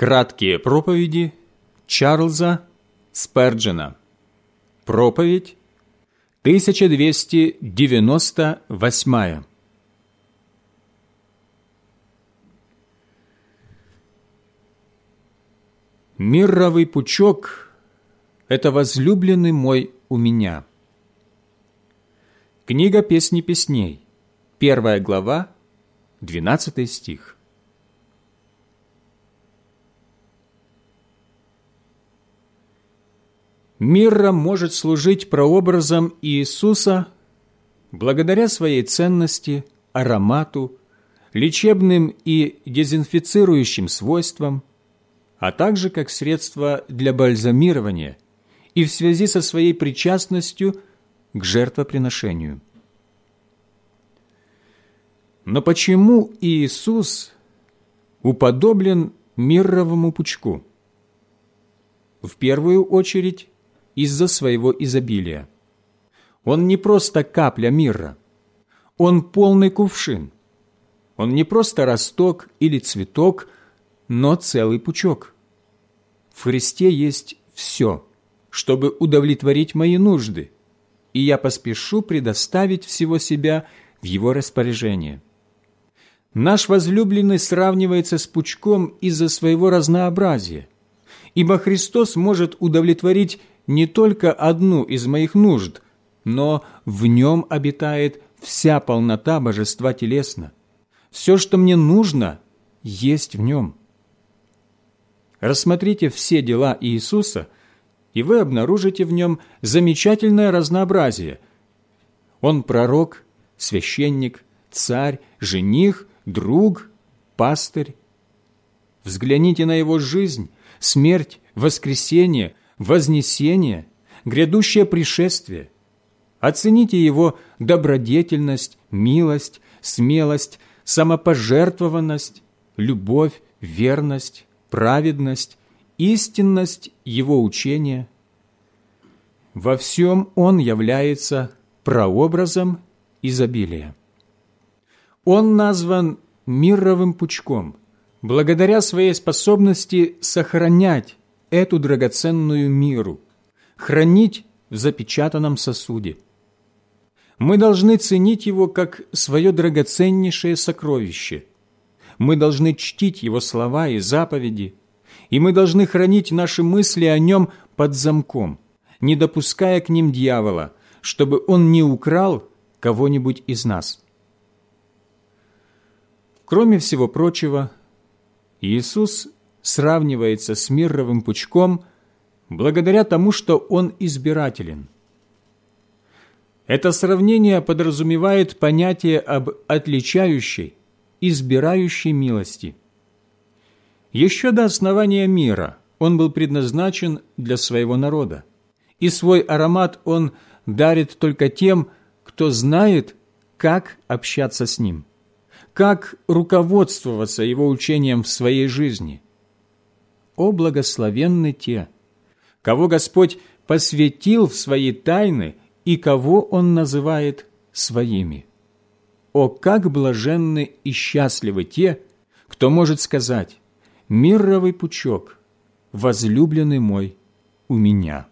Краткие проповеди Чарльза Сперджена. Проповедь 1298. Мирровый пучок – это возлюбленный мой у меня. Книга Песни песней, 1 глава, 12 стих. Мирра может служить прообразом Иисуса благодаря своей ценности, аромату, лечебным и дезинфицирующим свойствам, а также как средство для бальзамирования и в связи со своей причастностью к жертвоприношению. Но почему Иисус уподоблен мирровому пучку? В первую очередь, из-за своего изобилия. Он не просто капля мирра, он полный кувшин. Он не просто росток или цветок, но целый пучок. В Христе есть все, чтобы удовлетворить мои нужды, и я поспешу предоставить всего себя в Его распоряжение. Наш возлюбленный сравнивается с пучком из-за своего разнообразия, ибо Христос может удовлетворить не только одну из моих нужд, но в Нем обитает вся полнота Божества телесно. Все, что мне нужно, есть в Нем. Рассмотрите все дела Иисуса, и вы обнаружите в Нем замечательное разнообразие. Он пророк, священник, царь, жених, друг, пастырь. Взгляните на Его жизнь, смерть, воскресение, вознесение, грядущее пришествие. Оцените Его добродетельность, милость, смелость, самопожертвованность, любовь, верность, праведность, истинность Его учения. Во всем Он является прообразом изобилия. Он назван мирровым пучком, благодаря своей способности сохранять эту драгоценную мирру, хранить в запечатанном сосуде. Мы должны ценить его как свое драгоценнейшее сокровище. Мы должны чтить его слова и заповеди, и мы должны хранить наши мысли о нем под замком, не допуская к ним дьявола, чтобы он не украл кого-нибудь из нас. Кроме всего прочего, Иисус сравнивается с мирровым пучком благодаря тому, что Он избирателен. Это сравнение подразумевает понятие об отличающей, избирающей милости. Еще до основания мира Он был предназначен для своего народа, и свой аромат Он дарит только тем, кто знает, как общаться с Ним, как руководствоваться Его учением в своей жизни. О, благословенны те, кого Господь посвятил в свои тайны и кого Он называет своими. О, как блаженны и счастливы те, кто может сказать: «Мирровый пучок, возлюбленный мой у меня».